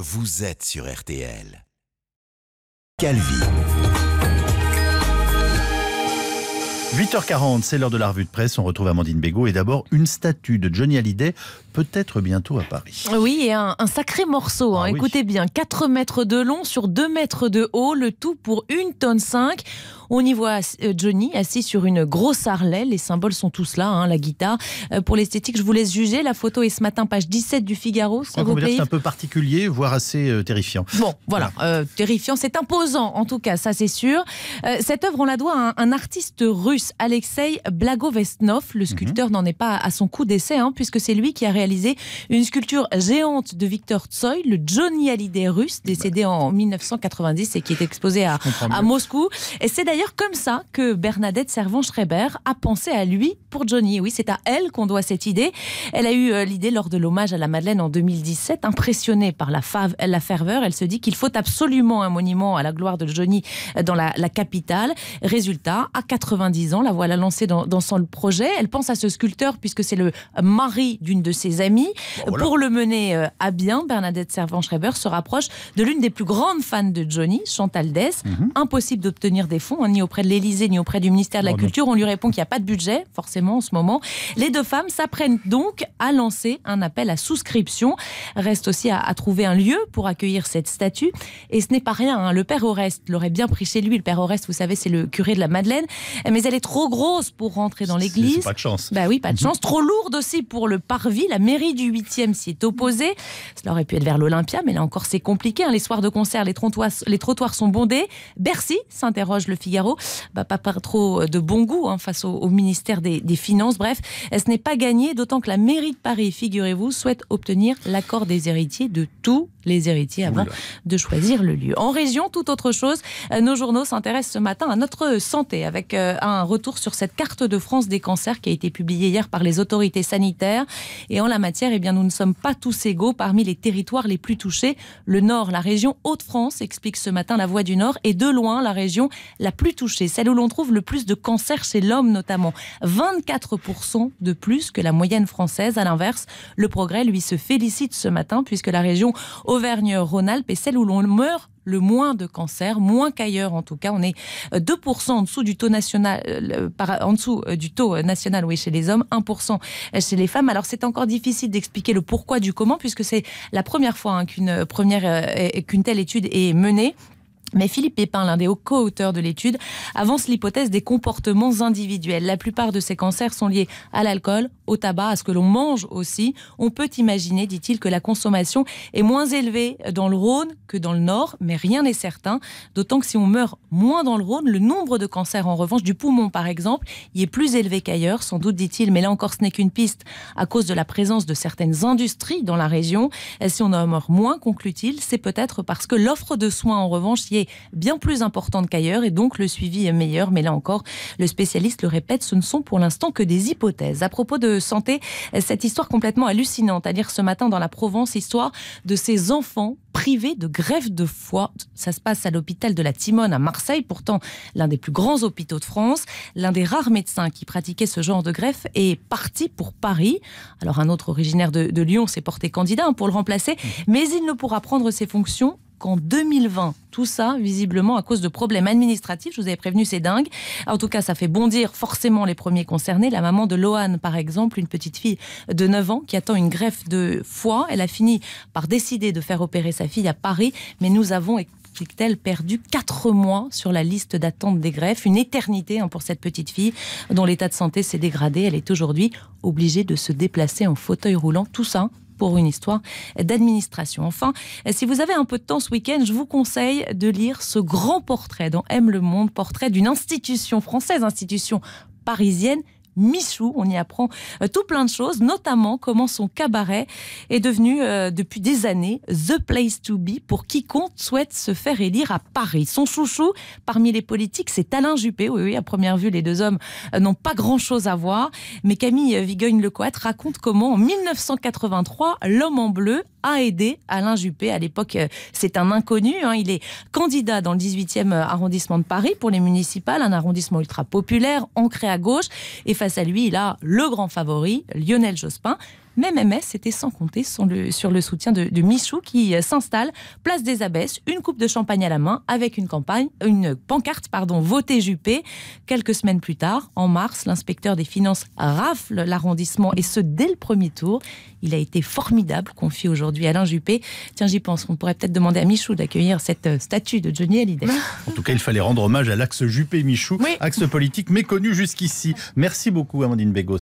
vous êtes sur RTL. Calvi. 8h40, c'est l'heure de la revue de presse. On retrouve Amandine Bégaud et d'abord une statue de Johnny Hallyday, peut-être bientôt à Paris. Oui, et un sacré morceau. Ah oui. Écoutez bien, 4 mètres de long sur 2 mètres de haut, le tout pour 1,5 tonne. On y voit Johnny assis sur une grosse Harley. Les symboles sont tous là, la guitare. Pour l'esthétique, je vous laisse juger. La photo est ce matin, page 17 du Figaro. On peut dire que c'est un peu particulier, voire assez terrifiant. Bon, voilà, terrifiant. C'est imposant, en tout cas, ça c'est sûr. Cette œuvre, on la doit à un artiste russe, Alexei Blagovestnov. Le sculpteur n'en est pas à son coup d'essai, puisque c'est lui qui a réalisé une sculpture géante de Victor Tsoi, le Johnny Hallyday russe, décédé en 1990 et qui est exposé à Moscou. Et c'est d'ailleurs comme ça que Bernadette Servan-Schreiber a pensé à lui pour Johnny. Oui, c'est à elle qu'on doit cette idée. Elle a eu l'idée lors de l'hommage à la Madeleine en 2017. Impressionnée par la ferveur, elle se dit qu'il faut absolument un monument à la gloire de Johnny dans la capitale. Résultat, à 90 ans, la voilà lancée dans son projet. Elle pense à ce sculpteur puisque c'est le mari d'une de ses amies. Voilà. Pour le mener à bien, Bernadette Servan-Schreiber se rapproche de l'une des plus grandes fans de Johnny, Chantal Dess. Impossible d'obtenir des fonds, ni auprès de l'Élysée, ni auprès du ministère de la Culture. On lui répond qu'il n'y a pas de budget, forcément, en ce moment. Les deux femmes s'apprennent donc à lancer un appel à souscription. Reste aussi à trouver un lieu pour accueillir cette statue. Et ce n'est pas rien, le père Oreste l'aurait bien pris chez lui. Le père Oreste, vous savez, c'est le curé de la Madeleine. Mais elle est trop grosse pour rentrer dans l'église. C'est pas de chance. Bah oui, pas de chance. Trop lourde aussi pour le parvis. La mairie du 8e s'y est opposée. Cela aurait pu être vers l'Olympia, mais là encore, c'est compliqué. Les soirs de concert, les trottoirs sont bondés. Bercy, s'interroge le Figaro. Pas trop de bon goût face au ministère des Finances. Bref, ce n'est pas gagné, d'autant que la mairie de Paris, figurez-vous, souhaite obtenir l'accord des héritiers, de tous les héritiers, avant de choisir le lieu. En région, tout autre chose, nos journaux s'intéressent ce matin à notre santé, avec un retour sur cette carte de France des cancers qui a été publiée hier par les autorités sanitaires. Et en la matière, nous ne sommes pas tous égaux. Parmi les territoires les plus touchés, le Nord, la région Hauts-de-France, explique ce matin La Voix du Nord, est de loin la région la plus touchée, celle où l'on trouve le plus de cancers chez l'homme notamment. 24% de plus que la moyenne française. À l'inverse, le Progrès, lui, se félicite ce matin puisque la région Auvergne-Rhône-Alpes est celle où l'on meurt le moins de cancers, moins qu'ailleurs en tout cas. On est 2% en dessous du taux national, chez les hommes, 1% chez les femmes. Alors c'est encore difficile d'expliquer le pourquoi du comment, puisque c'est la première fois qu'une telle étude est menée. Mais Philippe Pépin, l'un des co-auteurs de l'étude, avance l'hypothèse des comportements individuels. La plupart de ces cancers sont liés à l'alcool, au tabac, à ce que l'on mange aussi. On peut imaginer, dit-il, que la consommation est moins élevée dans le Rhône que dans le Nord, mais rien n'est certain. D'autant que si on meurt moins dans le Rhône, le nombre de cancers, en revanche, du poumon par exemple, y est plus élevé qu'ailleurs, sans doute, dit-il. Mais là encore, ce n'est qu'une piste à cause de la présence de certaines industries dans la région. Si on en meurt moins, conclut-il, c'est peut-être parce que l'offre de soins, en revanche, y est bien plus importante qu'ailleurs et donc le suivi est meilleur. Mais là encore, le spécialiste le répète, ce ne sont pour l'instant que des hypothèses. À propos de santé, cette histoire complètement hallucinante à lire ce matin dans la Provence, histoire de ces enfants privés de greffe de foie. Ça se passe à l'hôpital de la Timone à Marseille, pourtant l'un des plus grands hôpitaux de France. L'un des rares médecins qui pratiquait ce genre de greffe est parti pour Paris. Alors un autre originaire de Lyon s'est porté candidat pour le remplacer, mais il ne pourra prendre ses fonctions qu'en 2020. Tout ça, visiblement, à cause de problèmes administratifs. Je vous avais prévenu, c'est dingue. En tout cas, ça fait bondir forcément les premiers concernés. La maman de Loane, par exemple, une petite fille de 9 ans qui attend une greffe de foie. Elle a fini par décider de faire opérer sa fille à Paris. Mais nous avons, explique-t-elle, perdu 4 mois sur la liste d'attente des greffes. Une éternité pour cette petite fille dont l'état de santé s'est dégradé. Elle est aujourd'hui obligée de se déplacer en fauteuil roulant. Tout ça pour une histoire d'administration. Enfin, si vous avez un peu de temps ce week-end, je vous conseille de lire ce grand portrait dans M Le Monde, portrait d'une institution française, institution parisienne, Michou. On y apprend tout plein de choses, notamment comment son cabaret est devenu depuis des années the place to be pour quiconque souhaite se faire élire à Paris. Son chouchou parmi les politiques, c'est Alain Juppé. Oui, à première vue, les deux hommes n'ont pas grand-chose à voir. Mais Camille Vigogne-Lecoët raconte comment, en 1983, l'homme en bleu a aidé Alain Juppé. À l'époque, c'est un inconnu. Il est candidat dans le 18e arrondissement de Paris pour les municipales, un arrondissement ultra populaire, ancré à gauche. Et face à lui, il a le grand favori, Lionel Jospin. Mais c'était sans compter sur le soutien de Michou qui s'installe, place des Abbesses, une coupe de champagne à la main, avec une pancarte, votez Juppé. Quelques semaines plus tard, en mars, l'inspecteur des finances rafle l'arrondissement, et ce dès le premier tour. Il a été formidable, confie aujourd'hui Alain Juppé. Tiens, j'y pense, on pourrait peut-être demander à Michou d'accueillir cette statue de Johnny Hallyday. En tout cas, il fallait rendre hommage à l'axe Juppé-Michou, axe politique méconnu jusqu'ici. Merci beaucoup, Amandine Bégaud.